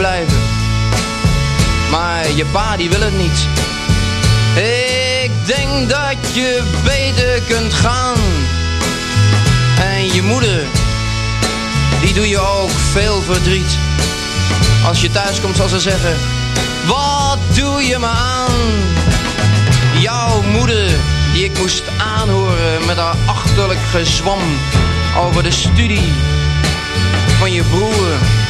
blijven. Maar je pa die wil het niet. Ik denk dat je beter kunt gaan. En je moeder, die doe je ook veel verdriet. Als je thuis komt zal ze zeggen, wat doe je me aan? Jouw moeder, die ik moest aanhoren met haar achterlijk gezwam over de studie van je broer.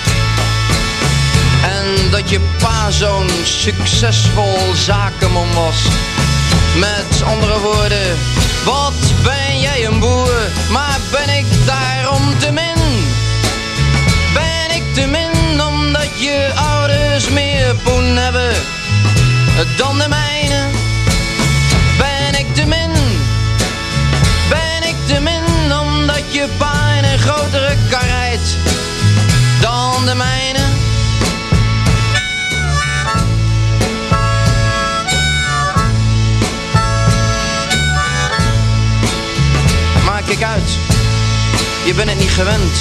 En dat je pa zo'n succesvol zakenman was. Met andere woorden, wat ben jij een boer, maar ben ik daarom te min? Ben ik te min omdat je ouders meer poen hebben dan de mijne? Ben ik te min? Ben ik te min omdat je pa in een grotere kar rijdt dan de mijne? Kijk uit, je bent het niet gewend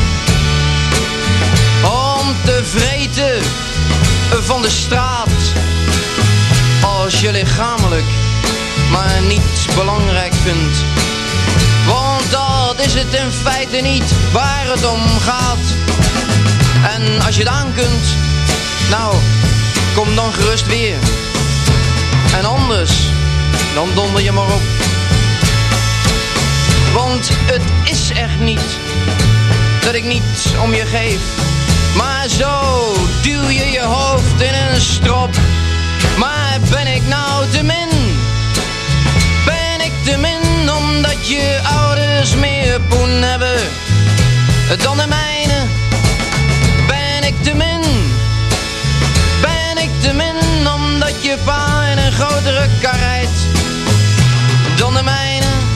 om te vreten van de straat als je lichamelijk maar niet belangrijk vindt. Want dat is het in feite niet waar het om gaat. En als je het aan kunt, nou, kom dan gerust weer. En anders, dan donder je maar op. Want het is echt niet dat ik niet om je geef. Maar zo duw je je hoofd in een strop. Maar ben ik nou te min? Ben ik te min omdat je ouders meer poen hebben dan de mijne? Ben ik te min? Ben ik te min omdat je pa in een grotere kar rijdt dan de mijne?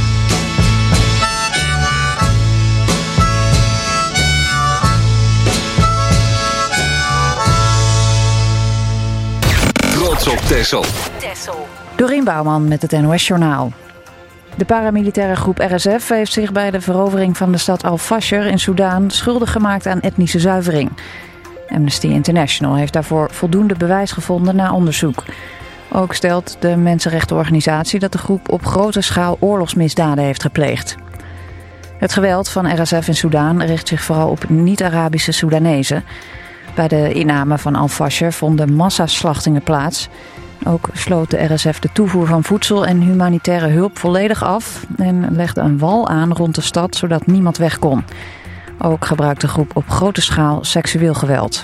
Trots op Texel. Dorien Bouwman met het NOS Journaal. De paramilitaire groep RSF heeft zich bij de verovering van de stad Al-Fasher in Soedan schuldig gemaakt aan etnische zuivering. Amnesty International heeft daarvoor voldoende bewijs gevonden na onderzoek. Ook stelt de mensenrechtenorganisatie dat de groep op grote schaal oorlogsmisdaden heeft gepleegd. Het geweld van RSF in Soedan richt zich vooral op niet-Arabische Soedanezen. Bij de inname van Al-Fasher vonden massaslachtingen plaats. Ook sloot de RSF de toevoer van voedsel en humanitaire hulp volledig af en legde een wal aan rond de stad zodat niemand weg kon. Ook gebruikte de groep op grote schaal seksueel geweld.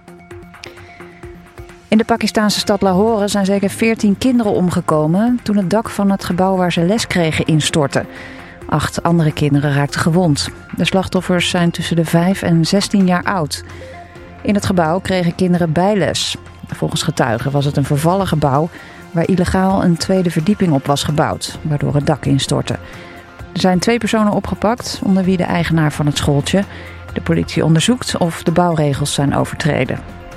In de Pakistanse stad Lahore zijn zeker 14 kinderen omgekomen toen het dak van het gebouw waar ze les kregen instortte. 8 andere kinderen raakten gewond. De slachtoffers zijn tussen de 5 en 16 jaar oud. In het gebouw kregen kinderen bijles. Volgens getuigen was het een vervallen gebouw waar illegaal een tweede verdieping op was gebouwd, waardoor het dak instortte. Er zijn 2 personen opgepakt, onder wie de eigenaar van het schooltje. De politie onderzoekt of de bouwregels zijn overtreden.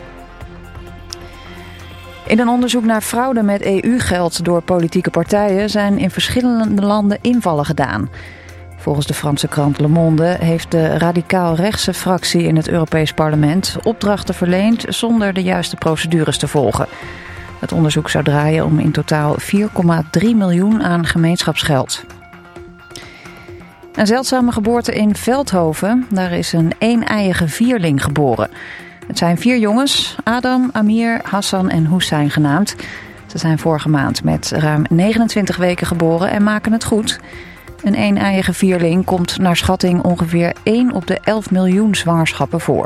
In een onderzoek naar fraude met EU-geld door politieke partijen zijn in verschillende landen invallen gedaan. Volgens de Franse krant Le Monde heeft de radicaal-rechtse fractie in het Europees Parlement opdrachten verleend zonder de juiste procedures te volgen. Het onderzoek zou draaien om in totaal 4,3 miljoen aan gemeenschapsgeld. Een zeldzame geboorte in Veldhoven. Daar is een eeneiige vierling geboren. Het zijn 4 jongens, Adam, Amir, Hassan en Hussein genaamd. Ze zijn vorige maand met ruim 29 weken geboren en maken het goed. Een eeneiige vierling komt naar schatting ongeveer 1 op de 11 miljoen zwangerschappen voor.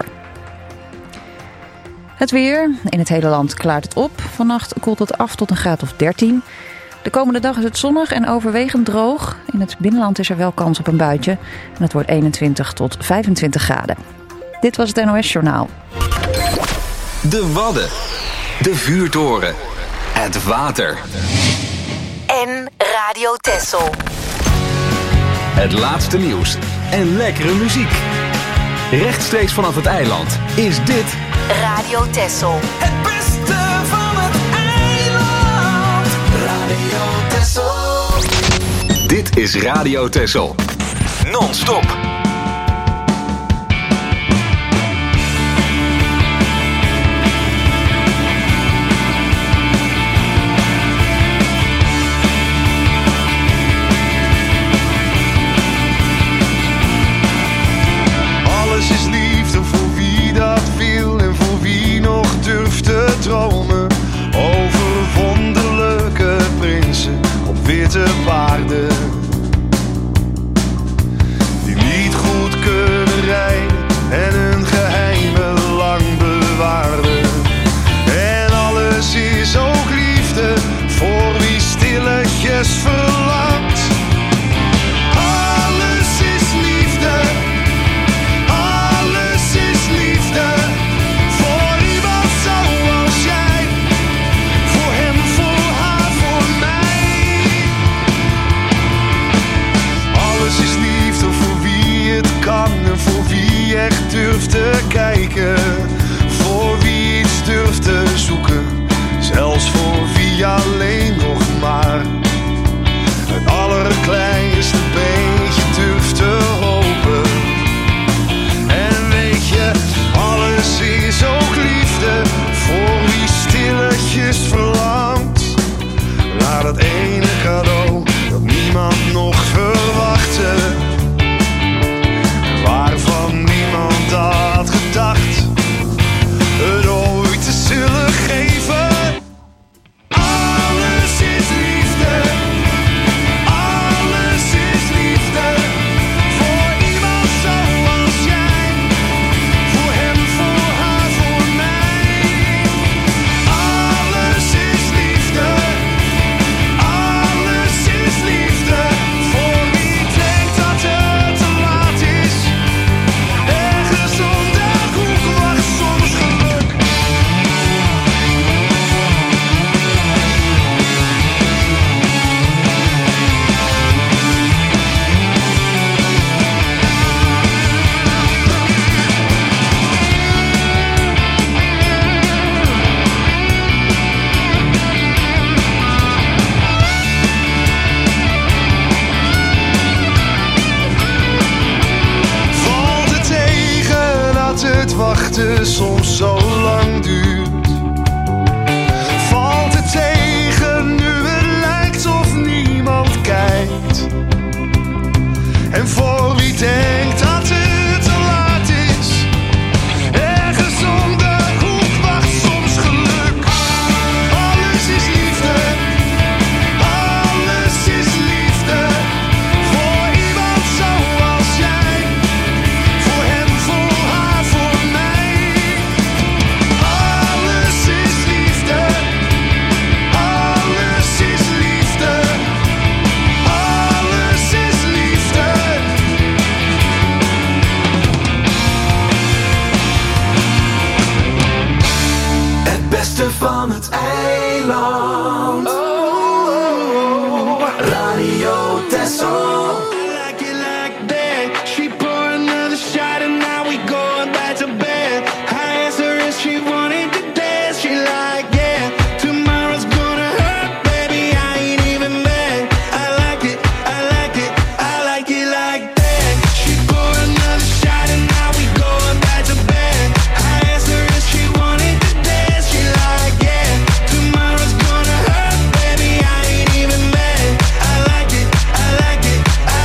Het weer. In het hele land klaart het op. Vannacht koelt het af tot een graad of 13. De komende dag is het zonnig en overwegend droog. In het binnenland is er wel kans op een buitje. En het wordt 21 tot 25 graden. Dit was het NOS Journaal. De Wadden. De vuurtoren. Het water. En Radio Texel. Het laatste nieuws en lekkere muziek. Rechtstreeks vanaf het eiland is dit Radio Texel. Het beste van het eiland. Radio Texel. Dit is Radio Texel. Non-stop. rest verlangt. Alles is liefde, alles is liefde. Voor iemand zoals jij, voor hem, voor haar, voor mij. Alles is liefde voor wie het kan en voor wie echt durft te kijken. Voor wie iets durft te zoeken, zelfs voor wie alleen nog maar het allerkleinste beetje durft te hopen. En weet je, alles is ook liefde voor wie stilletjes verlangt naar dat ene cadeau dat niemand nog verwachtte, waarvan niemand had gedacht het ooit te zullen geven. Alles is liefde, alles is liefde. Voor iemand zoals jij, voor hem, voor haar, voor mij. Alles is liefde, alles is liefde. Voor wie denkt dat het te laat is, ergens om de hoek wacht soms geluk. Valt het tegen dat het wachten soms zo lang duurt? Valt het tegen nu het lijkt of niemand kijkt? En voor wie denkt dat het te laat is, ergens om de hoek wacht soms geluk. Alles is liefde, alles is liefde. Voor iemand zoals jij, voor hem, voor haar, voor mij. Alles is liefde, alles is liefde. Alles is liefde. Het beste van het eiland. Radio Texel. Like it like that. She poured another shot and now we going back to bed. I asked her if she wanted to dance. She like, yeah, tomorrow's gonna hurt, baby, I ain't even mad. I like it, I like it, I like it like that. She poured another shot and now we going back to bed. I asked her if she wanted to dance. She like, yeah, tomorrow's gonna hurt, baby, I ain't even mad. I like it, I like it, I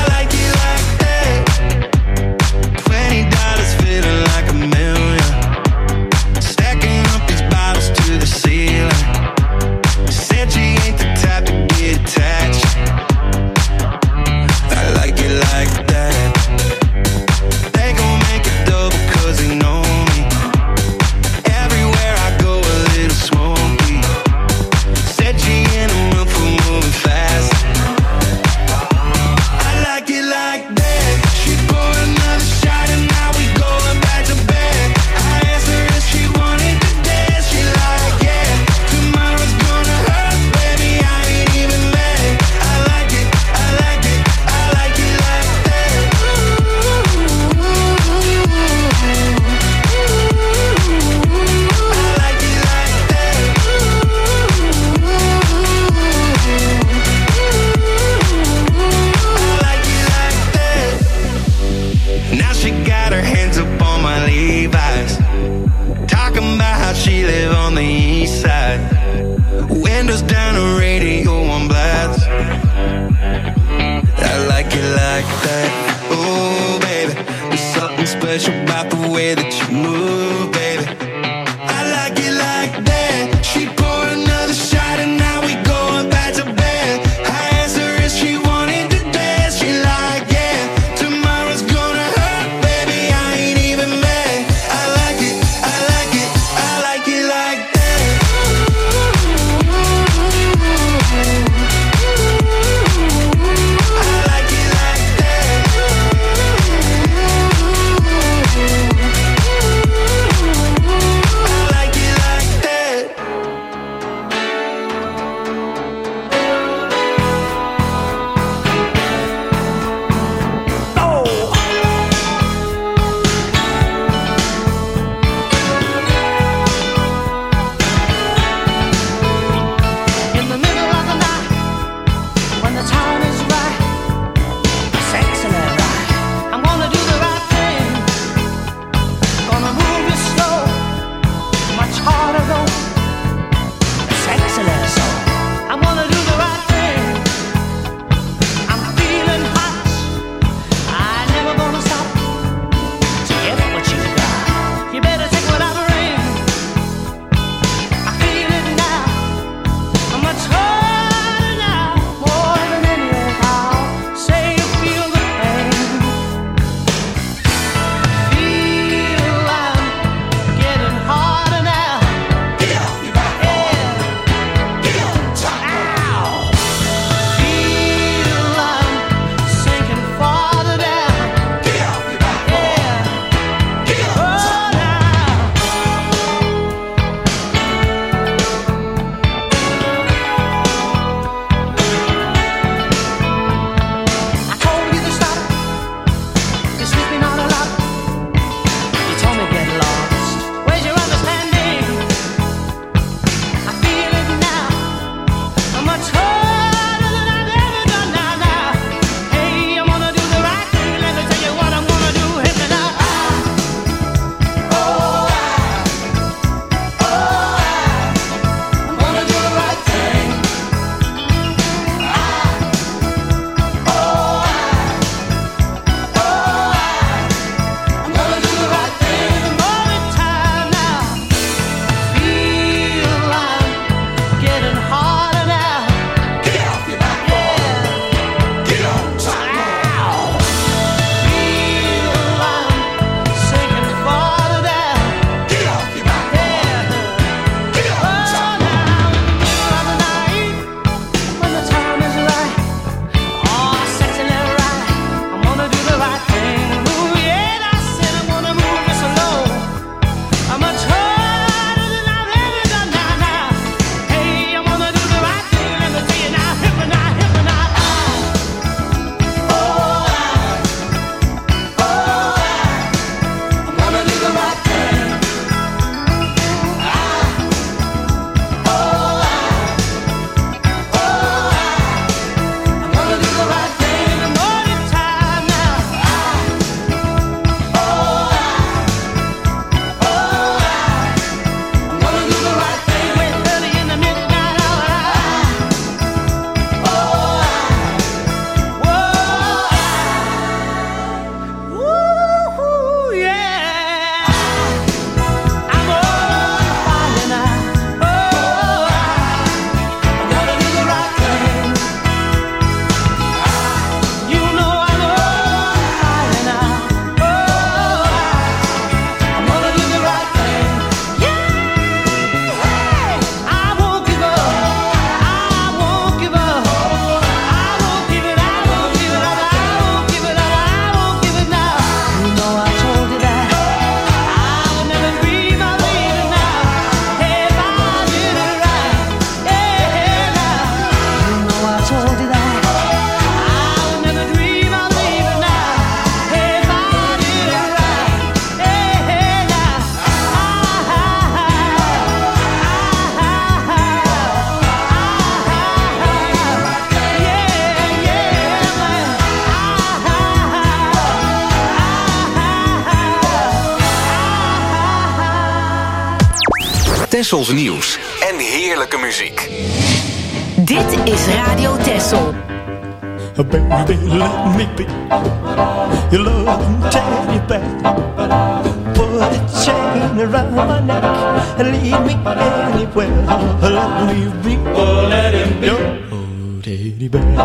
Tessels nieuws en heerlijke muziek. Dit is Radio Tessel. Baby, let me be your loving teddy bear. Put a chain around my neck and lead me anywhere. Let me be, oh, let him be your teddy bear.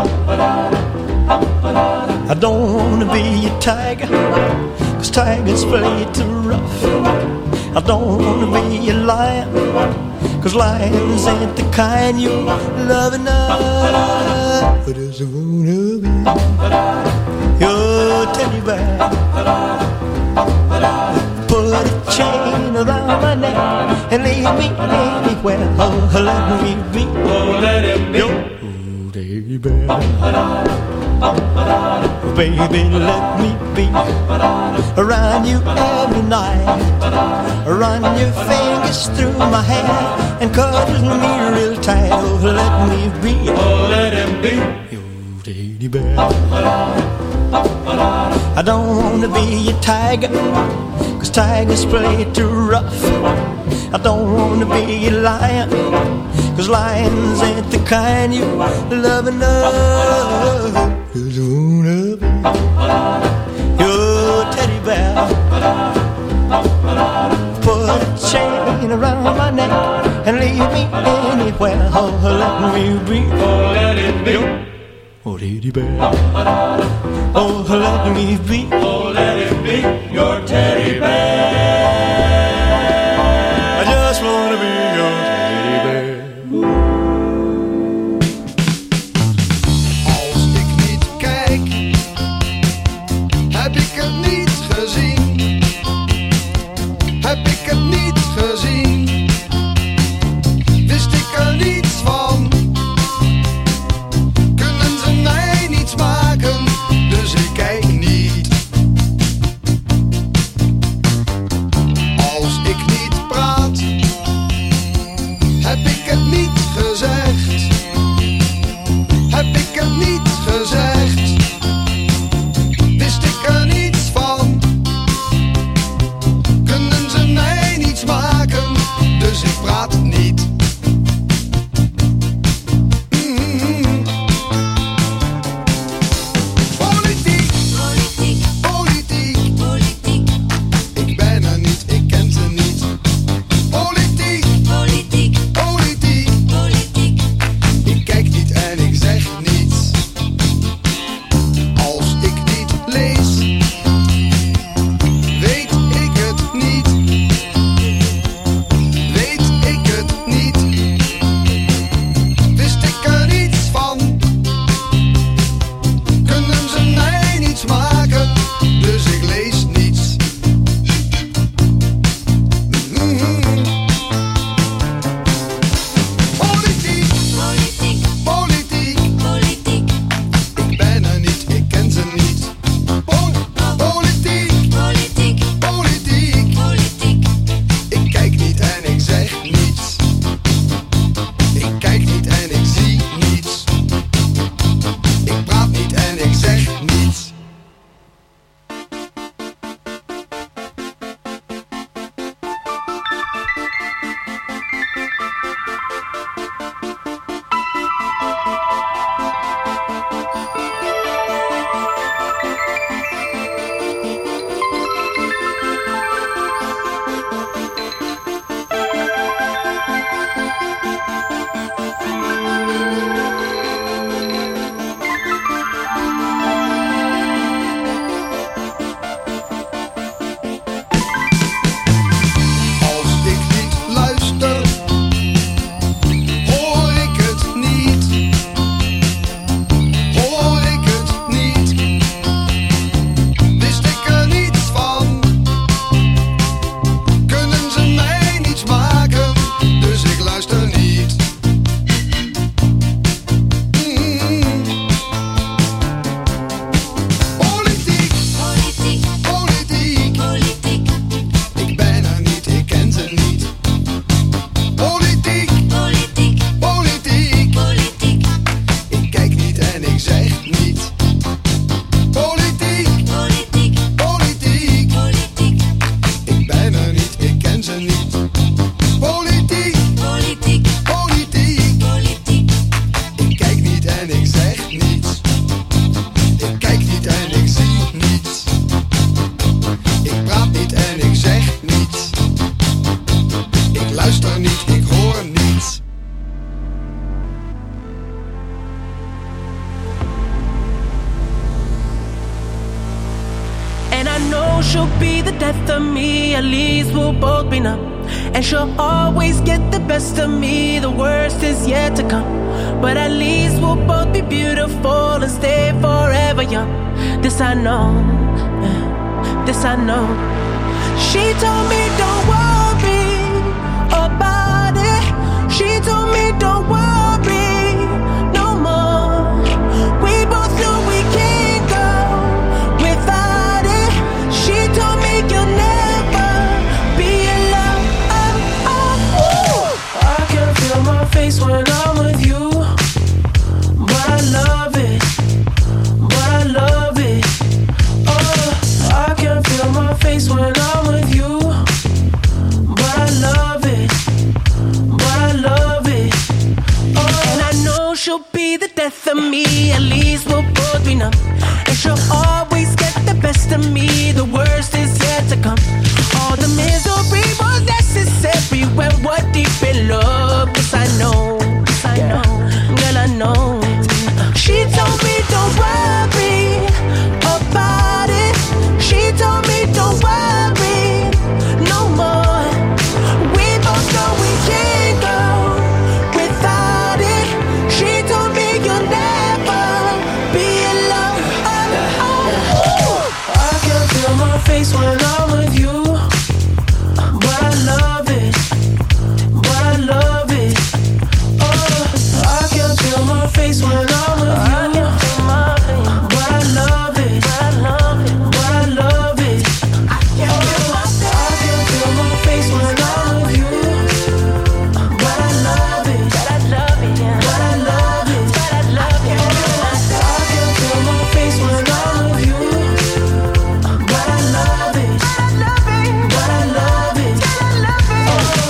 I don't wanna be a tiger, 'cause tigers play too rough. I don't wanna be a lion, 'cause lions ain't the kind you love enough. But I just wanna be your teddy bear. Put a chain around my neck and lead me anywhere. Oh, let me be, oh, let him be your teddy bear. Baby, let me be around you every night. Run your fingers through my hair and cuddle me real tight. Oh, let me be, oh, let him be your teddy bear. I don't wanna be a tiger, 'cause tigers play too rough. I don't wanna be a lion, 'cause lions ain't the kind you love enough. Just wanna be your teddy bear. Put a chain around my neck and leave me anywhere. Oh, let me be, oh, let it be your teddy bear. Oh, let me be, oh, let it be your teddy bear. I just wanna be your teddy bear. Politiek. she'll be the death of me, at least we'll both be numb. And she'll always get the best of me, the worst is yet to come. But at least we'll both be beautiful and stay forever young. This I know, this I know. She told me don't worry about it. She told me don't worry no more. We both know we can't go without it. She told me you'll never be alone. I can feel my face when I'm with you, but I love it, but I love it. I can feel my face when I'm with you, but I love it, but I love it. And I know she'll be the death of me, at least we'll both be numb. And she'll always get the best of me, the worst is yet to come. All the misery was necessary when we're deep in love. Yes, I know, yes, I know, girl, I know. She told me don't worry about it. She told me don't worry no more. We both know we can't go without it. She told me you'll never be alone. I can feel my face when I'm with you, but I love it, but I love it. I can feel my face when I'm with you, but I love it, but I love it, but I love it. I can feel my face when I'm with you, but I love it, but I love it, but I love it, but I love it. I can feel my face when I'm with you, but I love it, but I love it, but I love it.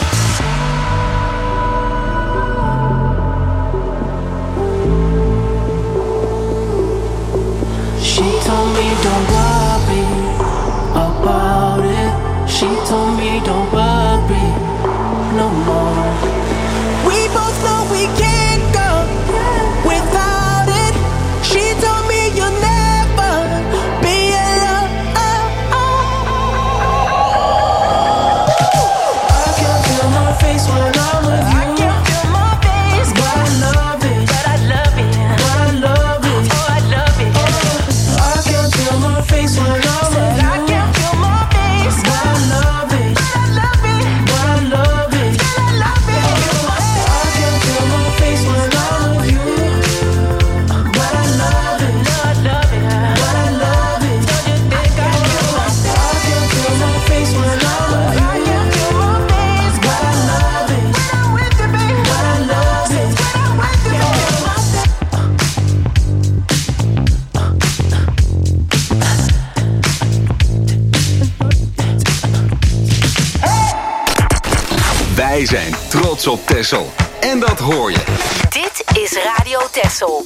She told me don't worry about it. She told me don't worry no more. We both know we can't go without it. She told me you'll never be alone. I can feel my face when I'm with you. I can feel my face, but I love it, but I love it, but I love it. Oh, I love it. I can feel my face when I'm with you. I can feel my face, but I love it, but I love it, but I love it, but I love it. I can feel my face when I'm with you, but I love it, but I love it, but I love it. Don't you think I can feel my face when I'm with you? I can feel my face, but I love it, when I'm with you, baby, but I love it, when I'm with you, baby. Wij zijn trots op Texel. En dat hoor je. Dit is Radio Texel.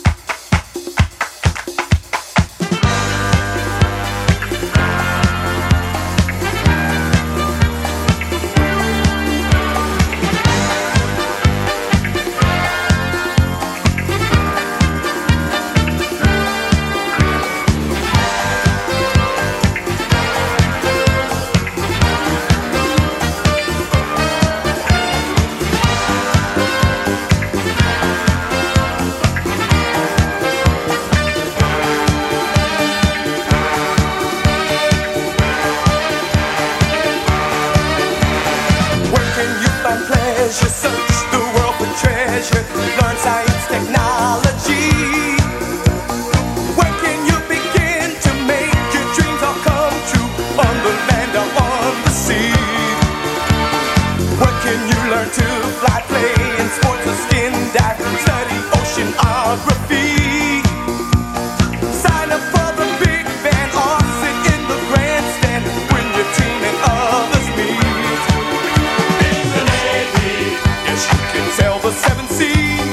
Sail the seven seas.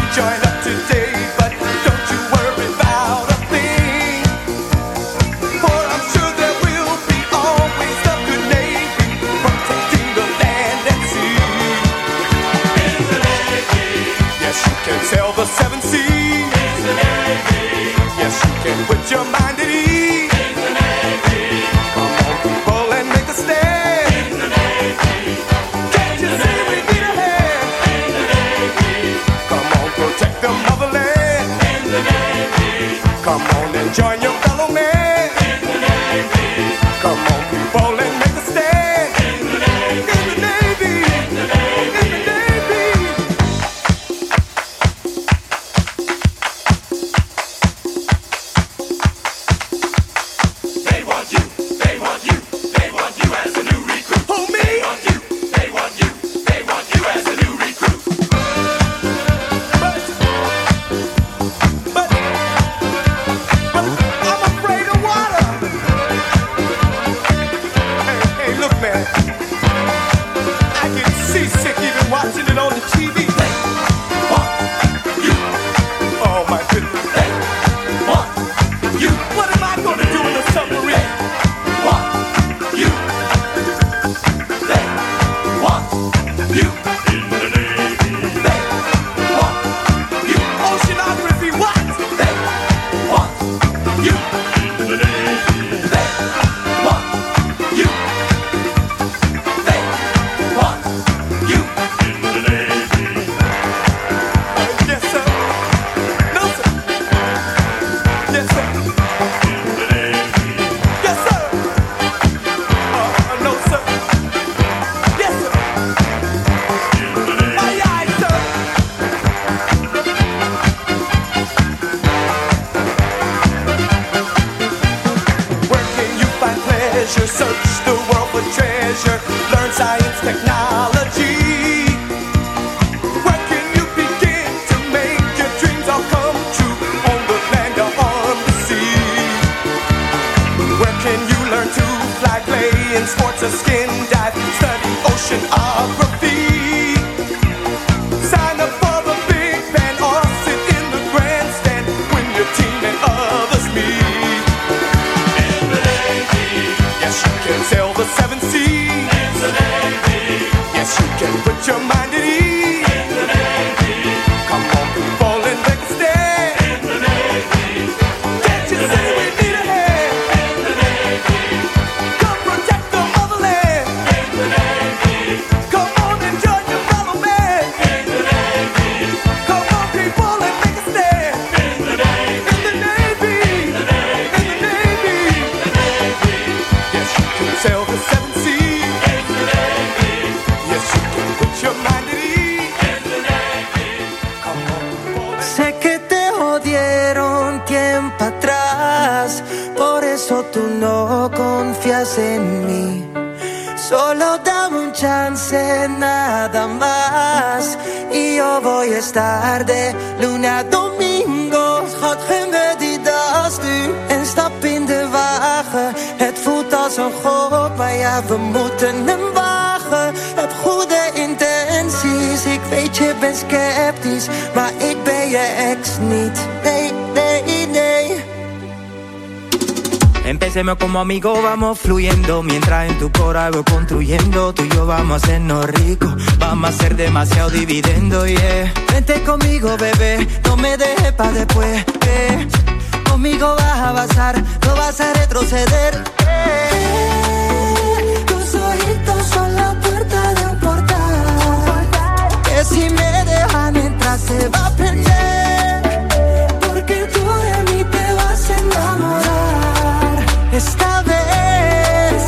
join up today, but don't you worry about a thing. For I'm sure there will be always a good Navy protecting the land and sea. In the Navy. Yes, you can sail the seven seas. In the Navy. Yes, you can put your mind at ease. In the Navy. Come on, people, and make a stand. In the Navy. Can't you see we need a hand? In the Navy. Come on, protect the motherland. In the Navy. Come on and join your fellow man. In the Navy. Come on, people, and make a stand. In the Navy. In the Navy. In the Navy. In the Navy. They want you. They want you. They want you as a new recruit. Who, me? They want you. They want you. They want you as a new recruit. But I'm afraid of water. Hey, look, man. I get seasick even watching it on the TV. They want you. Oh, my goodness. They want you. What am I gonna do in the submarine? They want you. They want you. In the Navy. They want you. Oceanography, what? They want you. In the Navy. They want you. They want you. In the Navy. Yes, sir. No, sir. Yes, sir. In the Navy. Yes, sir. No, sir. Yes, sir. In the Navy. Aye, aye, sir. Where can you find pleasure? Search the world for treasure. Learn science, technology. Where can you begin to make your dreams all come true? On the land or on the sea. Where can you learn to fly, play in sports or skin dive? Study oceanography. Sign up for the big band or sit in the grandstand when your team and others meet. In the Navy. Yes, you can sail the seven seas. In the Navy. Yes, you can put your mind at ease. In the Navy. Come on, people, and make a stand. In the Navy. Can't you see we need a hand? In the Navy. Come protect the motherland. In the Navy. Come on and join your fellow man. In the Navy. Come on, people, and make a stand. In the Navy. In the Navy. In the Navy. In the Navy. In the Navy. Yes, you can sail the seven seas. In the Navy. Yes, you can put your mind at ease. In the Navy. Come on, people. Sé que te jodieron tiempo atrás, por eso tú no confías en mí. Solo dame un chance nada más y yo voy a estar de lunes a domingo. Schat, geen wedie dat nu en stap in de wagen. Het voelt als een gok, maar ja, we moeten hem wagen. Heb goede intenties, ik weet je bent sceptisch, maar ik ben je ex niet. Nee, nee, nee. Empecemos como amigos, vamos fluyendo. Mientras en tu cora voy construyendo. Tú y yo vamos a hacernos ricos. Vamos a hacer demasiado dividendo, yeah. Vente conmigo, bebé, no me dejes pa' después, Conmigo vas a avanzar, no vas a retroceder, Tus ojitos son la puerta de un portal, que si me dejan entrar se va a prender, porque tú de mí te vas a enamorar. Esta vez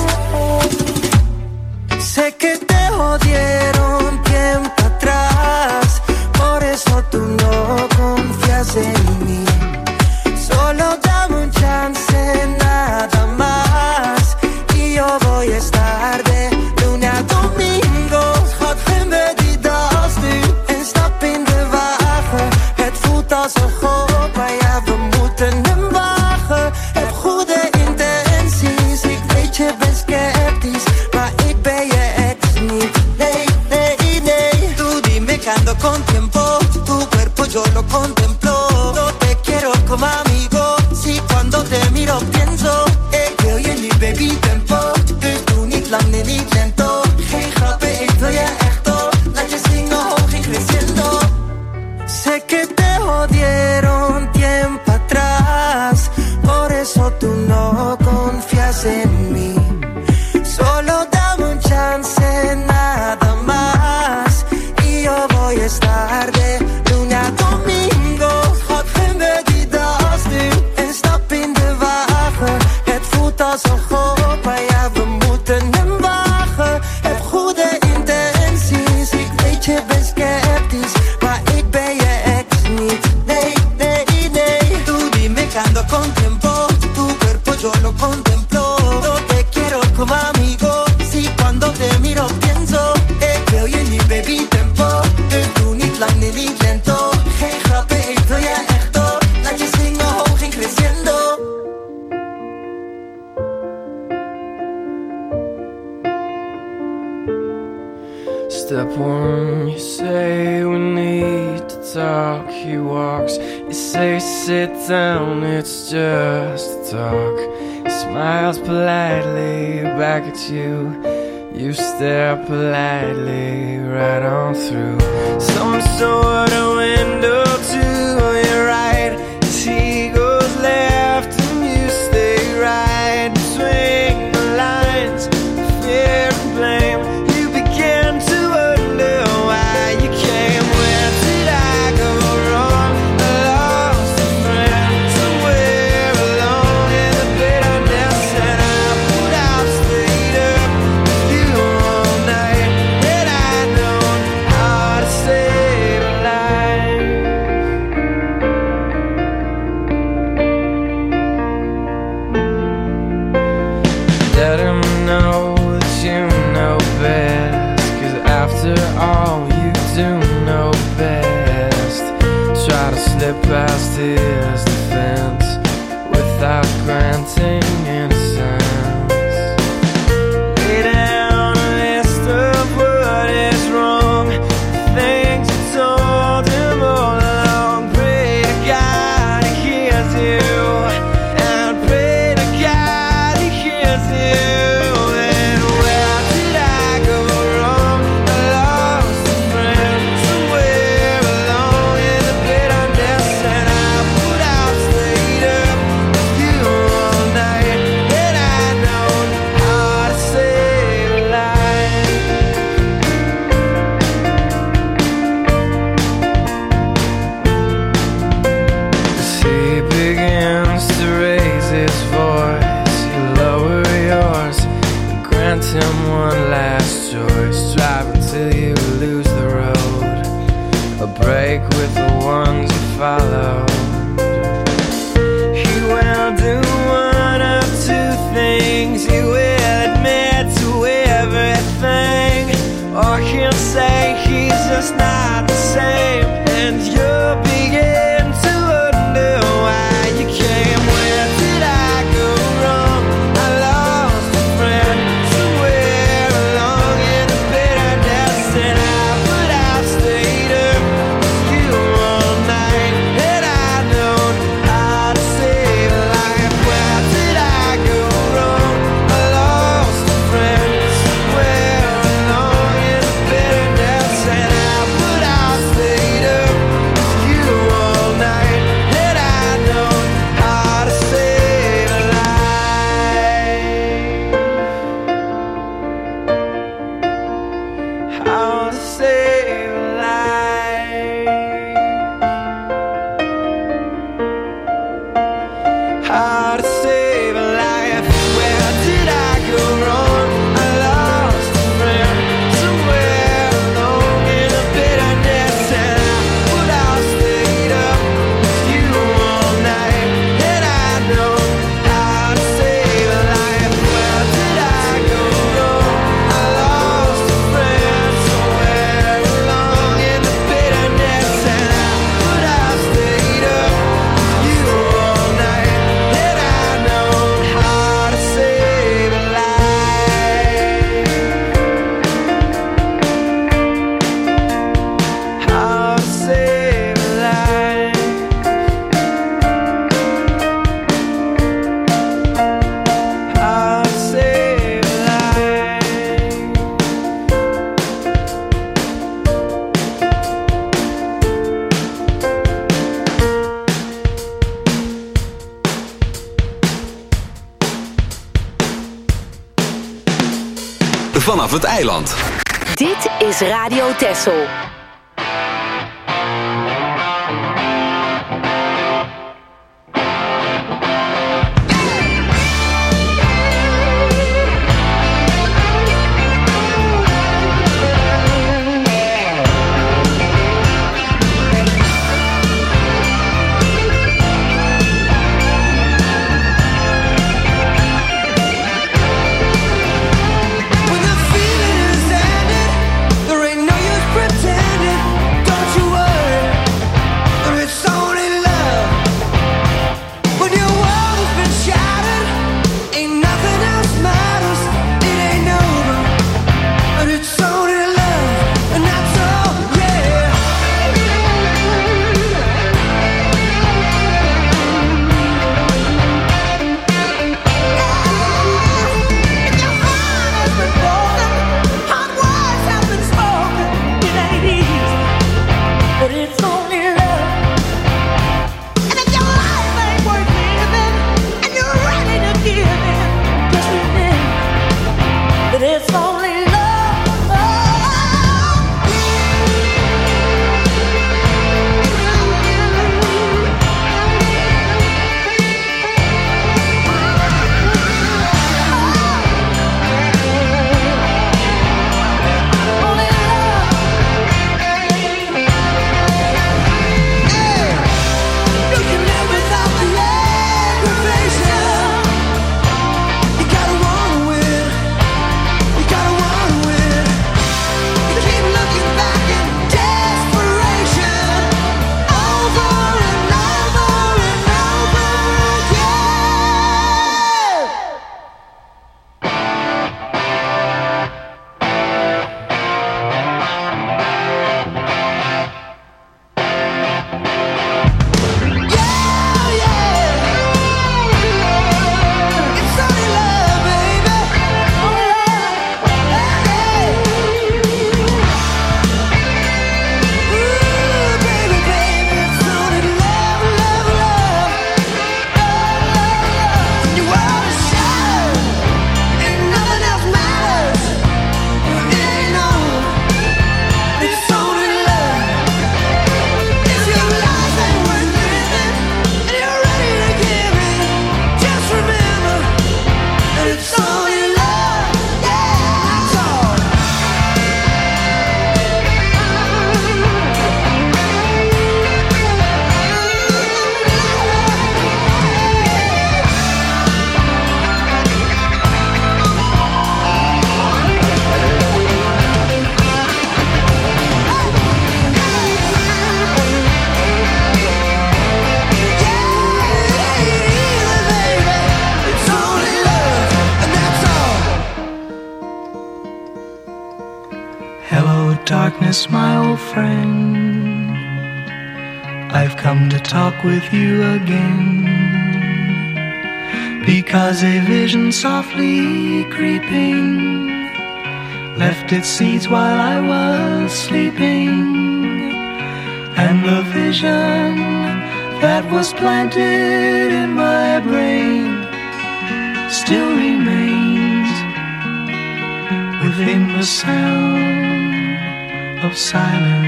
sé que te jodieron tiempo atrás, por eso tú no confías en mí. Solo dame un chance nada más y yo voy a estar de lunes a domingo. Schat, geen wedie dat nu en stap in de wagen. Het voelt als een gok, maar ja, we moeten hem wagen. Heb goede intenties, ik weet je bent sceptisch, maar ik ben je ex niet. Nee, nee, nee. Tú dime que ando con tiempo, tu cuerpo yo lo contemplo. No te quiero como amigo, si cuando te miro pienso, ik wil je niet baby tempo. Dus doe niet lang, nee niet lento. Geen grappen, ik wil je echt op. Laat je zingen hoog en creciendo. Sé que te jodieron tiempo atrás, por eso tú no confías en mí. Solo dame un chance, nada más, y yo voy a estar de lunes a domingo. Schat, geen we die das nu en stap in de wagen. Het voelt als een golf, maar ja, we moeten hem wagen. Heb goede intenties, ik weet je bent sceptisch, maar ik ben je ex niet. Nee, nee, nee. Tú dime que ando con tiempo, tu cuerpo yo lo contemplo. No te quiero como amigo, si cuando te miro pienso, ik wil je niet baby tempo. Dus doe niet lang, nee niet lento. Geen grappen, ik wil je echt op. Laat je zingen hoog en creciendo. Step one, you say we need to talk. He walks, you say sit down, it's just a talk. He smiles politely back at you. You stare politely right on through some sort of window to your right. As he goes left and you stay right. Between the lines, fear and blame, you begin to wonder why you came. Where did I go wrong? I lost a friend somewhere alone in the bitterness, and I put out, stayed up with you all night. Had I known how to save a life. Let him know that you know best, 'cause after all you do know best. Try to slip past his defense without granting innocence. Lay down a list of what is wrong, things you told him all along. Pray to God he hears you, and pray to God he hears you. And where did I go wrong? I lost a friend somewhere alone in the bitterness, and I put out, stayed up with you all night. Had I known how to save a life. As he begins to raise his voice, you lower yours and grant him one last choice. Drive until you lose the road, a break with the ones you follow. He will do one of two things. He will admit to everything, or he'll say he's just not the same, and you'll begin to wonder why you came. Where did I go wrong? I lost a friend somewhere along in the bitterness, and I put out, stayed up with you all night. Had I vanaf het eiland. Dit is Radio Texel. darkness, my old friend. I've come to talk with you again, because a vision softly creeping left its seeds while I was sleeping, and the vision that was planted in my brain still remains within the sound of silence.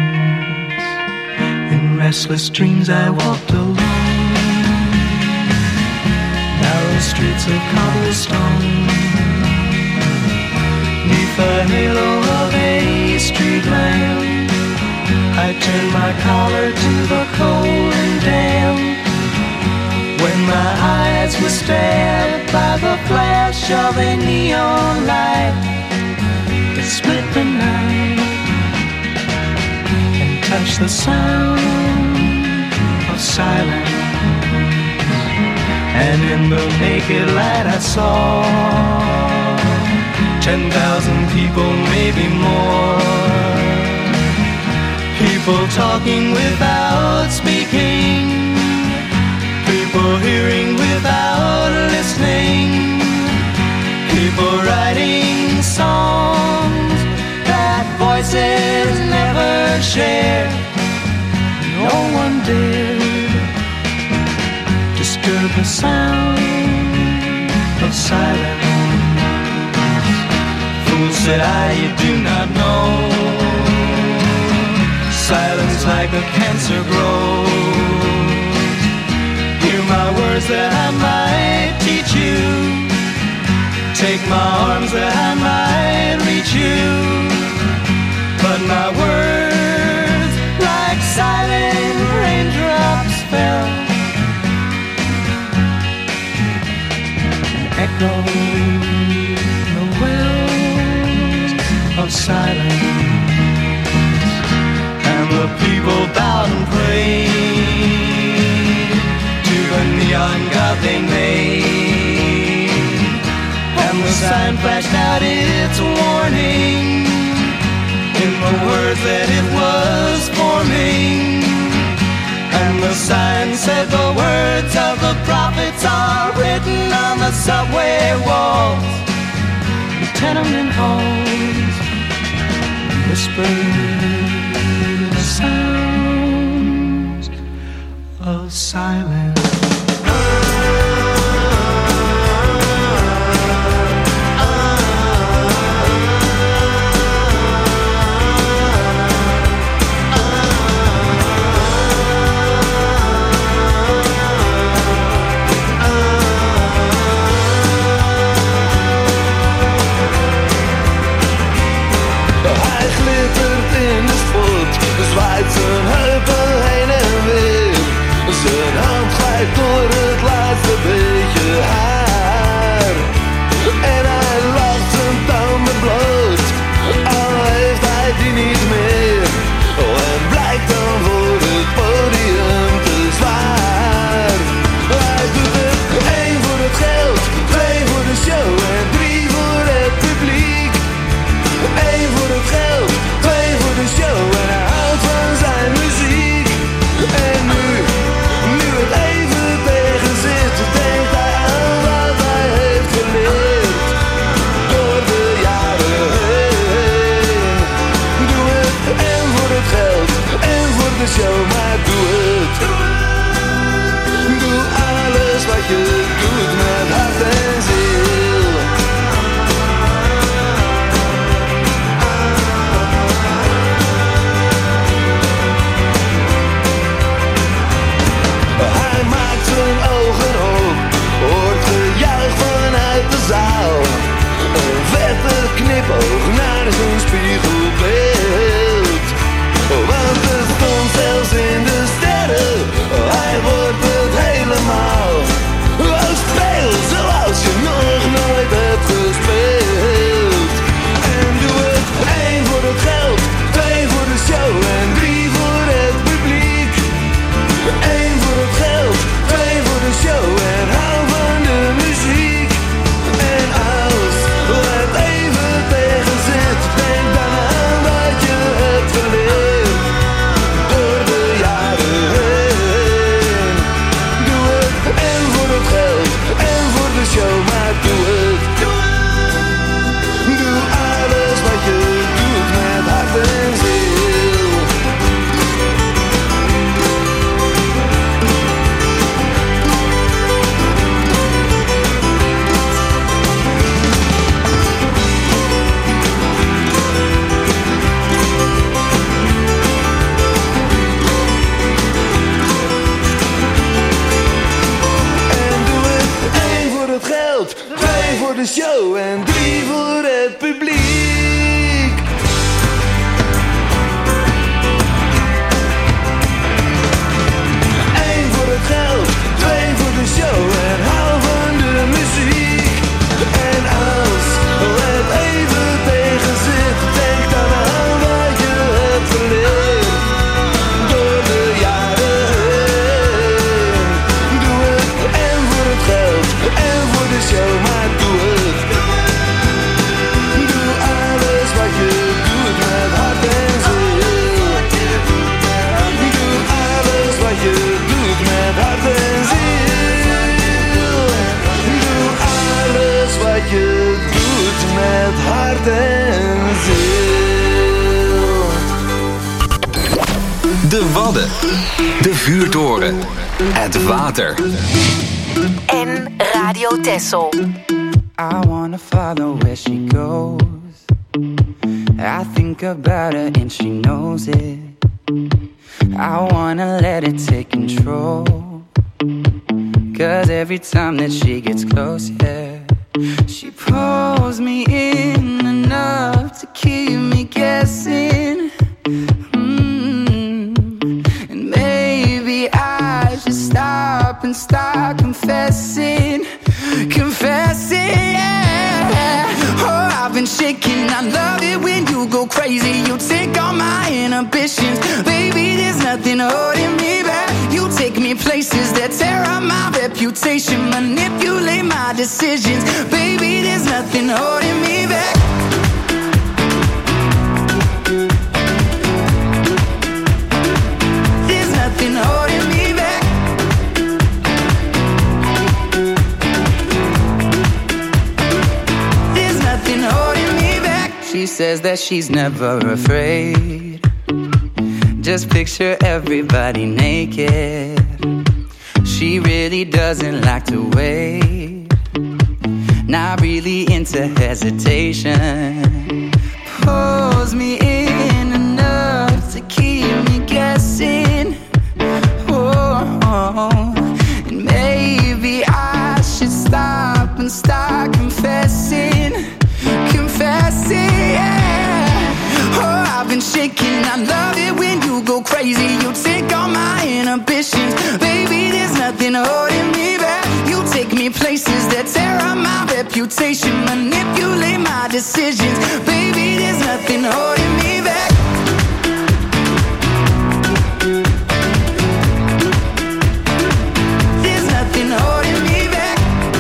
In restless dreams I walked alone, narrow streets of cobblestone, neath the halo of a street lamp. I turned my collar to the cold and damp, when my eyes were stabbed by the flash of a neon light that split the night and touched the sound of silence. And in the naked light I saw 10,000 people, maybe more, people talking without speaking, people hearing without listening, people writing songs that voices never shared. No one dared disturb the sound of silence. said I, you do not know. Silence like a cancer grows. Hear my words that I might teach you. Take my arms that I might reach you. But my words like silent raindrops fell. Echo the wells of silence. And the people bowed and prayed to the neon god they made. And the sign flashed out its warning in the words that it was forming. And the sign said the words of the prophets are written on the subway walls, the tenement halls, whispered the sounds of silence. Zwaait zijn heupen heen en weer. Zijn hand glijdt door het laatste beetje haar. En hij lacht zijn tanden bloot, al heeft hij die niet meer. En blijkt dan voor het podium te zwaar. Hij doet het 1 voor het geld, 2 voor de show en 3 voor het publiek. 1 voor het geld, 2 voor de show en hij houdt van zijn muziek. En nu het even tegen zit, denkt hij aan wat hij heeft geleerd door de jaren heen. Doe het en voor het geld en voor de show, maar doe het. Doe alles wat je doet met hart en ziel. Hij maakt zijn ogen op, hoort gejuich vanuit de zaal. Een vette knipoog naar zijn spiegelbeeld. Want het stond zelfs in de sterren, hij wordt het helemaal. Oh, speel zoals je nog nooit hebt gespeeld. En doe het 1 voor het geld, 2 voor de show en 3 voor het publiek. 1 voor het geld, 2 voor de show en hou van de muziek. En als het even tegen zit, denk dan aan wat je hebt geleerd door de jaren heen. Doe het en voor het geld en voor de show, maar doe het. Doe alles wat je doet met hart en ziel. En doe het 1 voor het geld, 2 voor de show en 3 voor het publiek. 1 voor het geld, 2 voor de show en hou van de muziek. En als het even tegen zit, denk dan aan wat je hebt geleerd door de jaren heen. Doe het en voor het geld en voor de show, maar doe het. Doe alles wat je doet met hart en ziel. Doe alles wat je doet met hart en ziel. Doe alles wat je doet met hart en ziel. De Wadden. De vuurtoren. Het water. En Radio Texel. I wanna follow where she goes. I think about her and she knows it. I wanna let it take control, 'cause every time that she gets close, yeah, she pulls me in enough to keep me guessing. And maybe I should stop and start confessing, yeah. Oh, I've been shaking, I love it when you go crazy. You take all my inhibitions, baby, there's nothing holding me back. You take me places that tear up my reputation, manipulate my decisions, baby, there's nothing holding me back. There's nothing holding me back. There's nothing holding me back. She says that she's never afraid. Just picture everybody naked. She really doesn't like to wait. Not really into hesitation. Pulls me in enough to keep me guessing. Oh, and maybe I should stop and start confessing, yeah. Oh, I've been shaking, I love it when you go crazy. You take all my inhibitions, baby, there's nothing holding me back. You take me places that tear up my reputation, manipulate my decisions, baby, there's nothing holding me back. There's nothing holding me back.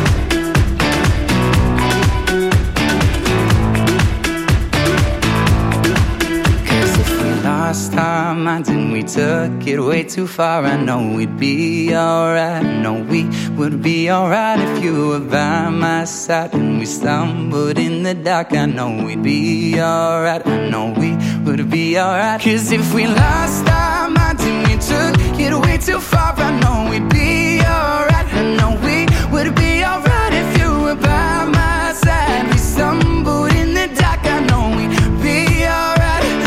Lost our minds and we took it way too far. I know we'd be alright. I know we would be alright if you were by my side. And we stumbled in the dark. I know we'd be alright. I know we would be alright. 'Cause if we lost our minds and we took it way too far, I know we'd be alright. I know we would be alright if you were by my side. We stumbled in the dark. I know we'd be alright.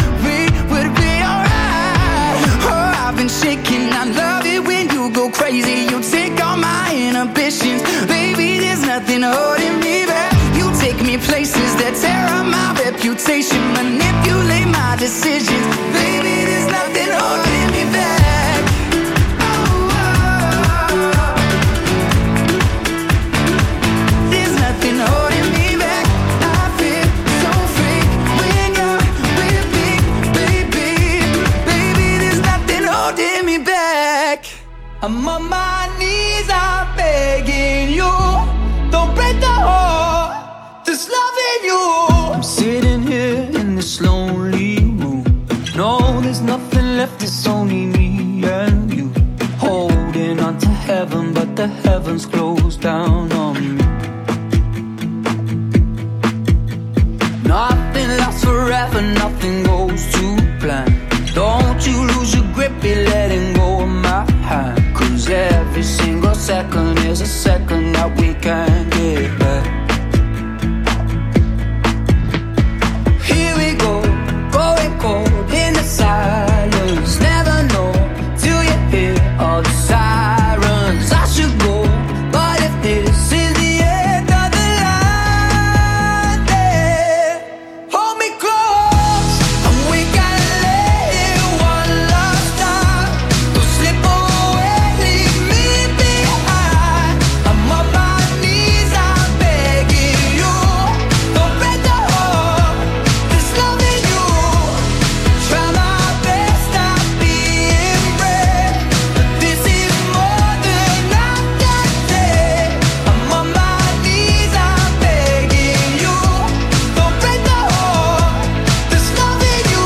Shaking, I love it when you go crazy. You take all my inhibitions, baby, there's nothing holding me back. You take me places that tear up my reputation, manipulate my decisions, baby, there's nothing holding me back. There's nothing holding me back. I feel so free when you're with me, baby, baby, there's nothing holding me back. I'm on my knees, I'm begging you, don't break the heart that's loving you. I'm sitting here in this lonely room. No, there's nothing left, it's only me and you. Holding on to heaven, but the heavens closed down on me. Nothing lasts forever, nothing goes to plan. Don't you lose your grip, be letting go of my hand. 'Cause every single second is a second that we can't get back. Here we go, going cold in the silence. Never know till you hear all the sirens. I should go, but if this is the end of the line, then hold me close and we can let it one last time. Don't slip away, leave me behind. I'm on my knees, I'm begging you, don't break the heart that's loving you. Try my best, not being brave, but this is more than I can take. I'm on my knees, I'm begging you, don't break the heart that's loving you.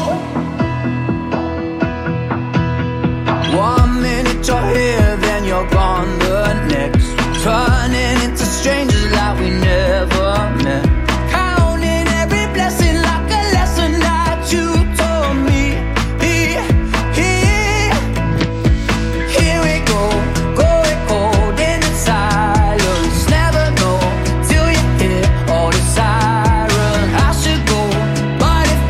One minute you're here, then you're gone the next. Turning into strangers like we never met. Counting every blessing like a lesson that you told me. Here we go, going cold in the silence. Never know till you hear all the sirens. I should go, but if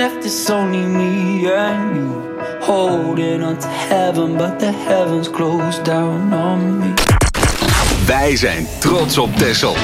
left, it's only me and you, holding on to heaven, but the heavens closed down on me. Wij zijn trots op Texel.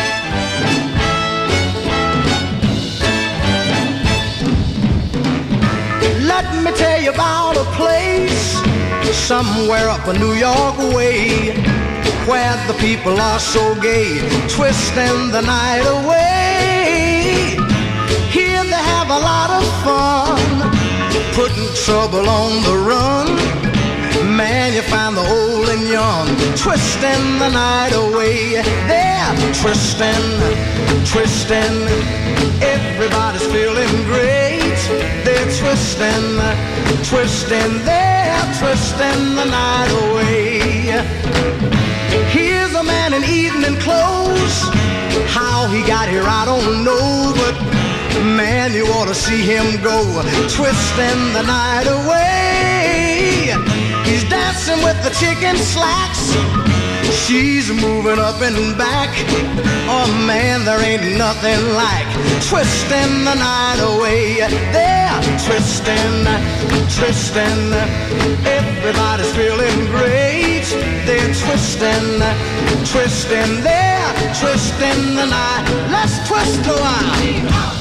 Let me tell you about a place somewhere up a New York way, where the people are so gay, twisting the night away. Here they have a lot of fun, putting trouble on the run. Man, you find the old and young, twisting the night away. They're twisting, twisting, everybody's feeling great. They're twisting, twisting, they're twisting the night away. Here's a man in evening clothes, how he got here I don't know, but man, you ought to see him go, twisting the night away. He's dancing with the chicken slacks, she's moving up and back. Oh man, there ain't nothing like twisting the night away. They're twisting, twisting, everybody's feeling great. They're twisting, twisting, they're twisting the night. Let's twist a while.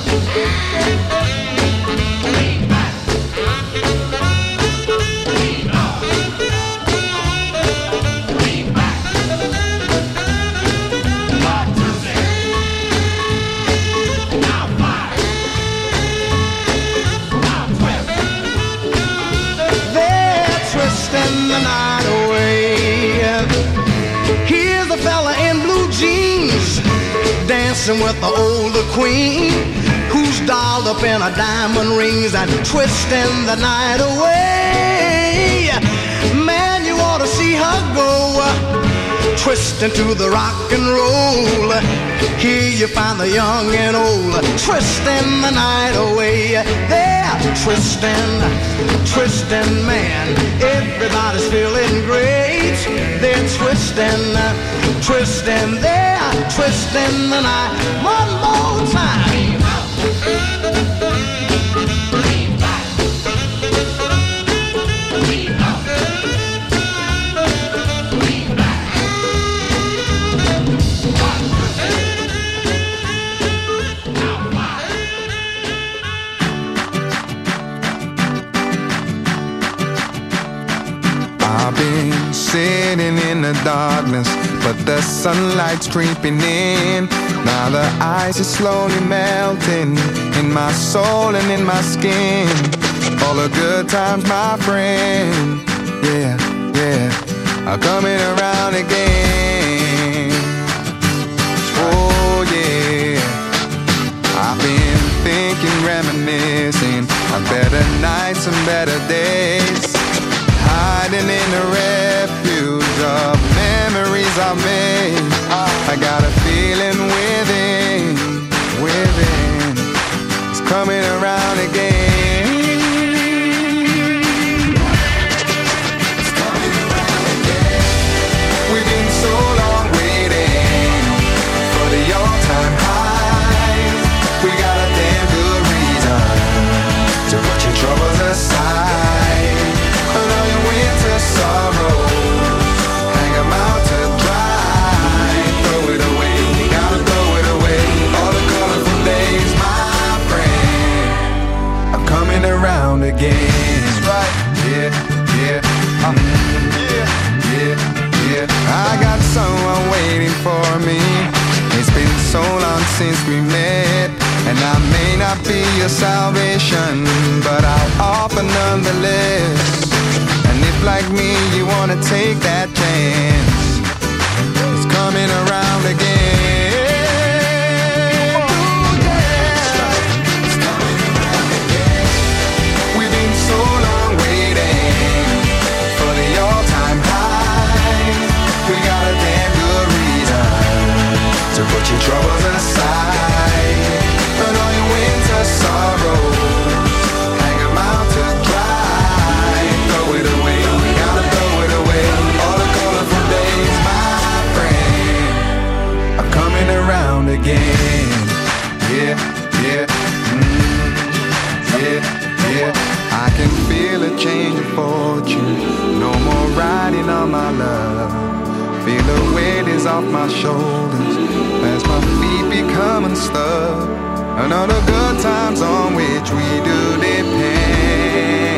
The night away. Here's a fella in blue jeans, dancing with the older queen, who's dolled up in her diamond rings and twisting the night away. Man, you ought to see her go, twisting to the rock and roll. Here you find the young and old, twisting the night away. They're twisting, twisting, man, everybody's feeling great. They're twisting, twisting, they're twisting the night. One more time. Sitting in the darkness, but the sunlight's creeping in. Now the ice is slowly melting in my soul and in my skin. All the good times, my friend, yeah, yeah, are coming around again. Oh yeah, I've been thinking, reminiscing of better nights and better days, hiding in the refuge of memories I've made. I got a feeling within, it's coming around again. It's coming around again. We've been so long waiting for the all-time high. We got a damn good reason to put your troubles aside. All your winter sorrows, hang 'em out to dry. Throw it away, gotta throw it away. All the colorful days, my friend, are coming around again. That's right, yeah, yeah, yeah, yeah. I got someone waiting for me. It's been so long since we met, and I may not be your salvation, but I'll offer nonetheless. Like me, you wanna take that chance. It's coming around again. Ooh, yeah. It's coming around again. We've been so long waiting for the all-time high. We got a damn good reason to put your troubles aside. And all your winter sorrows, hang 'em out to dry. Throw it away, gotta throw it away. All the colorful days. Feel the weight is off my shoulders as my feet become unstuck. Another good times on which we do depend.